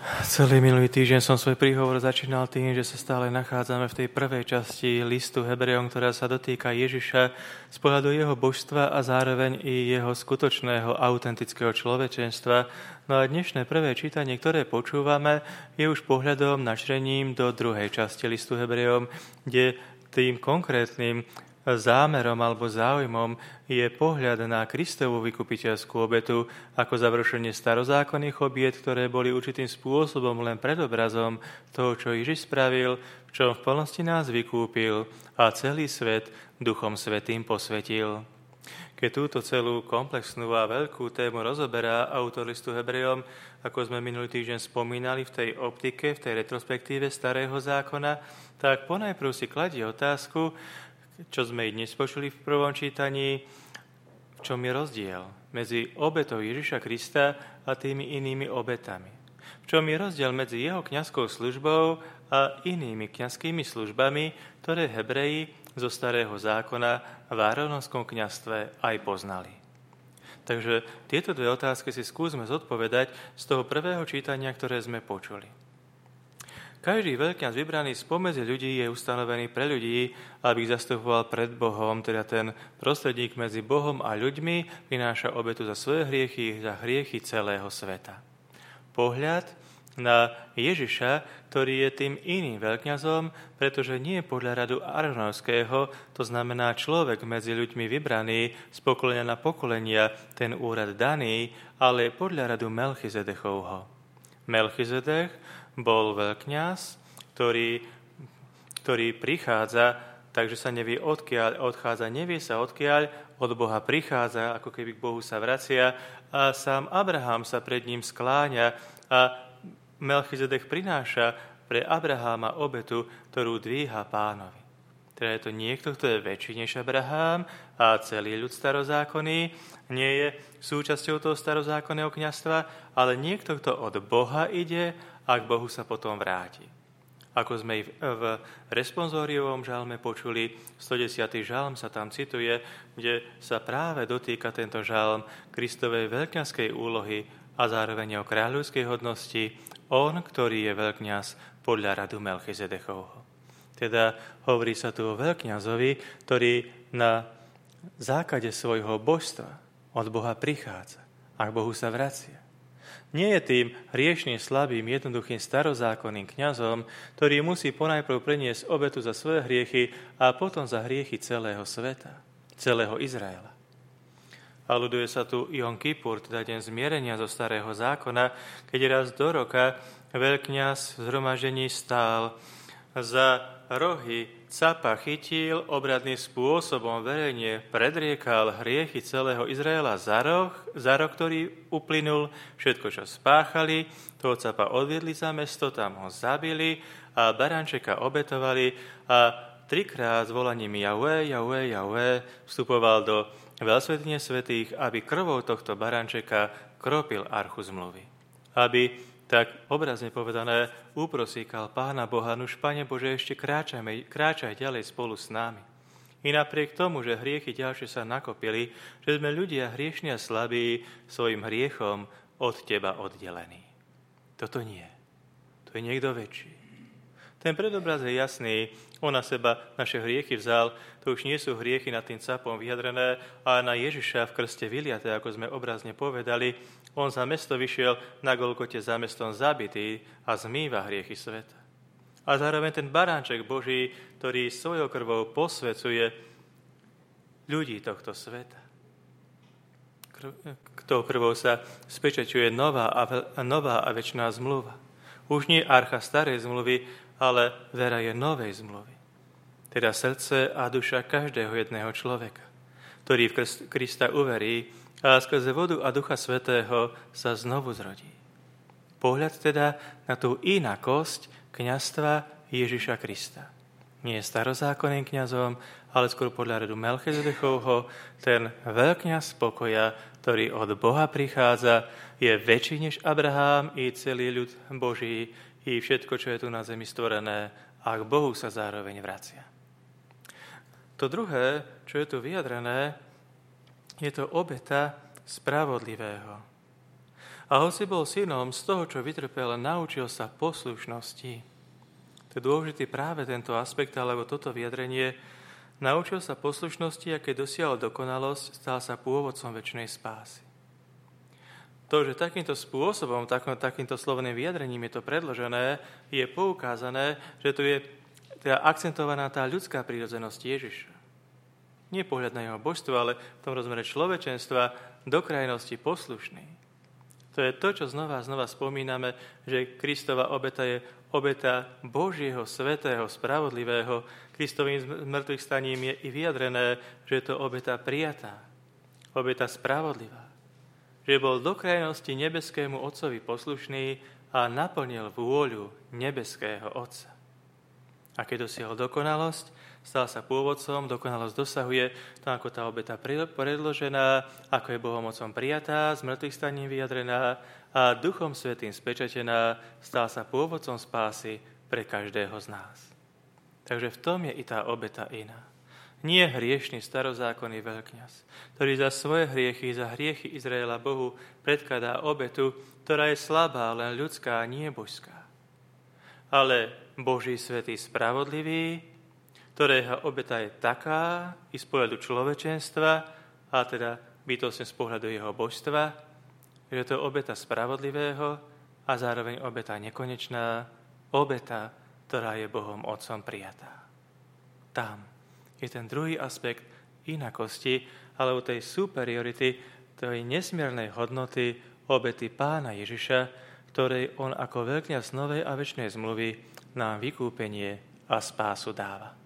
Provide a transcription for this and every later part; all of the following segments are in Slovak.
Celý minulý týždeň som svoj príhovor začínal tým, že sa stále nachádzame v tej prvej časti listu Hebrejom, ktorá sa dotýka Ježiša z pohľadu jeho božstva a zároveň i jeho skutočného autentického človečenstva. No a dnešné prvé čítanie, ktoré počúvame, je už pohľadom načrením do druhej časti listu Hebrejom, kde tým konkrétnym zámerom alebo záujmom je pohľad na Kristovu vykupiteľskú obetu ako završenie starozákonných obiet, ktoré boli určitým spôsobom len predobrazom toho, čo Ježiš spravil, v čom v plnosti nás vykúpil a celý svet Duchom Svätým posvetil. Keď túto celú komplexnú a veľkú tému rozoberá autor listu Hebrejom, ako sme minulý týždeň spomínali v tej optike, v tej retrospektíve Starého zákona, tak ponajprv si kladie otázku, čo sme i dnes počuli v prvom čítaní, v čom je rozdiel medzi obetou Ježiša Krista a tými inými obetami. V čom je rozdiel medzi jeho kňazskou službou a inými kňazskými službami, ktoré Hebreji zo Starého zákona v Áronovskom kňazstve aj poznali. Takže tieto dve otázky si skúsme zodpovedať z toho prvého čítania, ktoré sme počuli. Každý veľkňaz vybraný spomedzi ľudí je ustanovený pre ľudí, aby ich zastupoval pred Bohom, teda ten prostredník medzi Bohom a ľuďmi prináša obetu za svoje hriechy, za hriechy celého sveta. Pohľad na Ježiša, ktorý je tým iným veľkňazom, pretože nie je podľa radu Áronovského, to znamená človek medzi ľuďmi vybraný z pokolenia na pokolenia, ten úrad daný, ale podľa radu Melchizedechovho. Melchizedech bol veľkňaz, ktorý prichádza, takže sa nevie odkiaľ odchádza, nevie sa odkiaľ, od Boha prichádza, ako keby k Bohu sa vracia a sám Abraham sa pred ním skláňa a Melchizedek prináša pre Abraháma obetu, ktorú dvíha Pánovi. Teda je to niekto, kto je väčší než Abraham a celý ľud starozákonný, nie je súčasťou toho starozákonného kňazstva, ale niekto, kto od Boha ide a k Bohu sa potom vráti. Ako sme v responsóriovom žalme počuli, 110. žalm sa tam cituje, kde sa práve dotýka tento žalm Kristovej veľkňazskej úlohy a zároveň jeho kráľovskej hodnosti, on, ktorý je veľkňaz podľa radu Melchizedechovho. Teda hovorí sa tu o veľkňazovi, ktorý na základe svojho božstva od Boha prichádza a k Bohu sa vracia. Nie je tým hriešným, slabým, jednoduchým starozákonným kňazom, ktorý musí ponajprv preniesť obetu za svoje hriechy a potom za hriechy celého sveta, celého Izraela. Aluduje sa tu Jom Kipur, teda deň zmierenia zo Starého zákona, keď raz do roka veľkňaz v zhromaždení stál za rohy capa, chytil obradným spôsobom verejne predriekal hriechy celého Izraela za rok, ktorý uplynul, všetko, čo spáchali, toho capa odviedli za mesto, tam ho zabili a barančeka obetovali a 3-krát s volaním Jahve, Jahve, Jahve vstupoval do veľsvätyne svätých, aby krvou tohto barančeka kropil archu zmluvy. Aby tak obrazne povedané uprosíkal Pána Boha, nuž Pane Bože, ešte kráčaj ďalej spolu s nami. I napriek tomu, že hriechy ďalšie sa nakopili, že sme ľudia hriešni a slabí, svojim hriechom od Teba oddelení. Toto nie. To je niekto väčší. Ten predobraz je jasný, on na seba naše hriechy vzal, to už nie sú hriechy nad tým capom vyjadrené, ale na Ježiša v krste vyliaté, ako sme obrazne povedali. On za mesto vyšiel na Golgote za mestom zabitý a zmýva hriechy sveta. A zároveň ten baránček Boží, ktorý svojou krvou posvecuje ľudí tohto sveta. Tou krvou sa spečaťuje nová a večná zmluva. Už nie archa starej zmluvy, ale vera je novej zmluvy. Teda srdce a duša každého jedného človeka, ktorý v Krista uverí a skrze vodu a Ducha Svätého sa znovu zrodí. Pohľad teda na tú inakosť kňazstva Ježiša Krista. Nie je starozákonným kňazom, ale skôr podľa radu Melchizedechovho, ten veľkňaz pokoja, ktorý od Boha prichádza, je väčší než Abraham i celý ľud Boží, i všetko, čo je tu na zemi stvorené, a k Bohu sa zároveň vracia. To druhé, čo je tu vyjadrené, je to obeta spravodlivého. A hoci bol synom, z toho, čo vytrpel, naučil sa poslušnosti. To je dôležitý práve tento aspekt, alebo toto vyjadrenie. Naučil sa poslušnosti a keď dosiahol dokonalosť, stal sa pôvodcom večnej spásy. To, že takýmto spôsobom, takýmto slovným vyjadrením je to predložené, je poukázané, že tu je teda akcentovaná tá ľudská prírodzenosť Ježiša. Nie pohľad na jeho božstvo, ale v tom rozmere človečenstva do krajnosti poslušný. To je to, čo znova a znova spomíname, že Kristova obeta je obeta Božieho, svätého, spravodlivého. Kristovým zmrtvých staním je i vyjadrené, že je to obeta prijatá, obeta spravodlivá. Že bol do krajnosti nebeskému Otcovi poslušný a naplnil vôľu nebeského Otca. A keď dosiahol dokonalosť, stal sa pôvodcom, dokonalosť dosahuje to, ako tá obeta predložená, ako je Bohom Otcom prijatá, z mŕtvych staním vyjadrená a Duchom Svätým spečatená, stal sa pôvodcom spásy pre každého z nás. Takže v tom je i tá obeta iná. Nie hriešný starozákonný veľkňaz, ktorý za svoje hriechy, za hriechy Izraela Bohu predkladá obetu, ktorá je slabá, len ľudská, nie božská. Ale Boží svätý spravodlivý, ktorého obeta je taká i z pohľadu človečenstva, a teda bytostne z pohľadu jeho božstva, že to je obeta spravodlivého a zároveň obeta nekonečná, obeta, ktorá je Bohom Otcom prijatá. Tam je ten druhý aspekt inakosti, alebo tej superiority, tej nesmiernej hodnoty obety Pána Ježiša, ktorej on ako veľkňaz novej a večnej zmluvy nám vykúpenie a spásu dáva.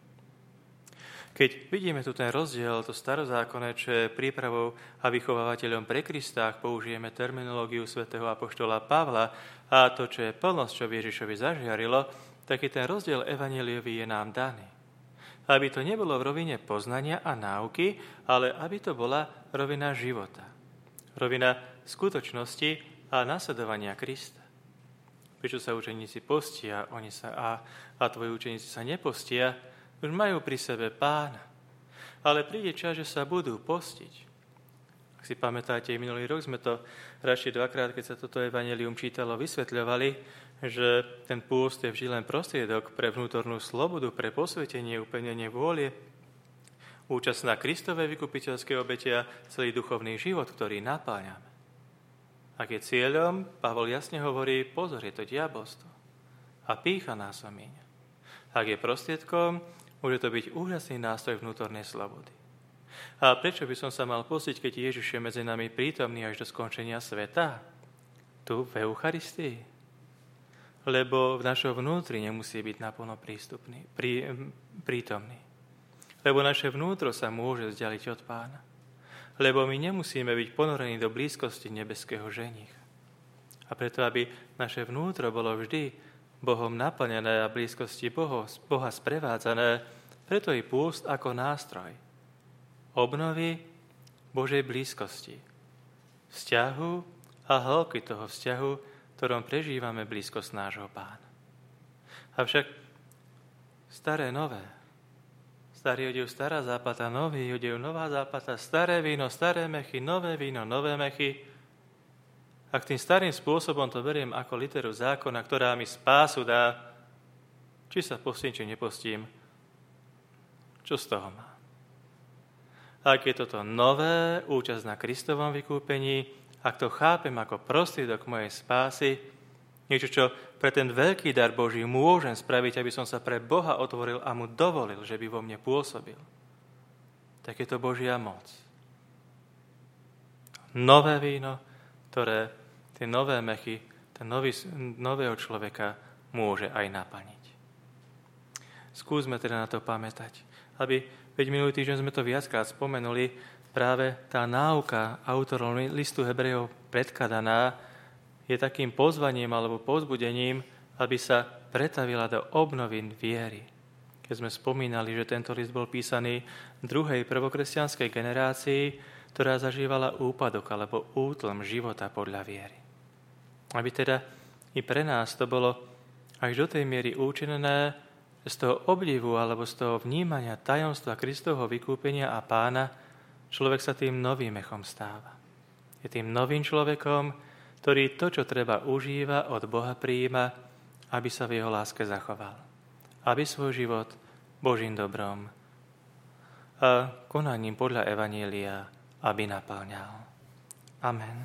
Keď vidíme tu ten rozdiel, to starozákonné, čo je prípravou a vychovávateľom pre Krista, ak použijeme terminológiu svätého apoštola Pavla, a to, čo je plnosť, čo v Ježišovi zažiarilo, taký ten rozdiel evanjeliový je nám daný. Aby to nebolo v rovine poznania a náuky, ale aby to bola rovina života. Rovina skutočnosti a nasledovania Krista. Prečo sa učeníci postia, a tvoji učeníci sa nepostia, už majú pri sebe Pána. Ale príde čas, že sa budú postiť. Ak si pamätáte, minulý rok sme to radšej dvakrát, keď sa toto evanjelium čítalo, vysvetľovali, že ten pôst je vždy len prostriedok pre vnútornú slobodu, pre posvetenie, upevnenie vôle, účasť na Kristovej vykupiteľskej obete a celý duchovný život, ktorý napáňame. Ak je cieľom, Pavol jasne hovorí, pozor, je to diabolstvo a pýcha nás omíňa. Ak je prostriedkom, môže to byť úžasný nástroj vnútornej slobody. A prečo by som sa mal postiť, keď Ježiš je medzi nami prítomný až do skončenia sveta? Tu v Eucharistii. Lebo v našom vnútri nemusí byť naplno prítomný. Lebo naše vnútro sa môže vzdialiť od Pána. Lebo my nemusíme byť ponorení do blízkosti nebeského ženicha. A preto, aby naše vnútro bolo vždy Bohom naplnené a blízkosti Boha sprevádzané, preto i pôst ako nástroj obnovy Božej blízkosti, vzťahu a hĺbky toho vzťahu, v ktorom prežívame blízkosť nášho Pána. Avšak staré, nové. Starý odev, stará záplata, nový odev, nová záplata, staré víno, staré mechy, nové víno, nové mechy. Ak tým starým spôsobom to beriem ako literu zákona, ktorá mi spásu dá, či sa postím, či nepostím, čo z toho má? Ak je toto nové, účasť na Kristovom vykúpení, ak to chápem ako prostriedok mojej spásy, niečo, čo pre ten veľký dar Boží môžem spraviť, aby som sa pre Boha otvoril a mu dovolil, že by vo mne pôsobil, tak je to Božia moc. Nové víno, ktoré tie nové mechy, ten nového človeka môže aj naplniť. Skúsme teda na to pamätať, veď minulý týždeň sme to viackrát spomenuli, práve tá náuka autorov listu Hebrejov predkladaná je takým pozvaním alebo povzbudením, aby sa pretavila do obnovy viery. Keď sme spomínali, že tento list bol písaný druhej prvokresťanskej generácii, ktorá zažívala úpadok alebo útlm života podľa viery. Aby teda i pre nás to bolo až do tej miery účinné, že z toho obdivu alebo z toho vnímania tajomstva Kristovho vykúpenia a Pána človek sa tým novým mechom stáva. Je tým novým človekom, ktorý to, čo treba, užíva, od Boha prijíma, aby sa v jeho láske zachoval. Aby svoj život Božím dobrom a konaním podľa Evanjelia, aby naplňal. Amen.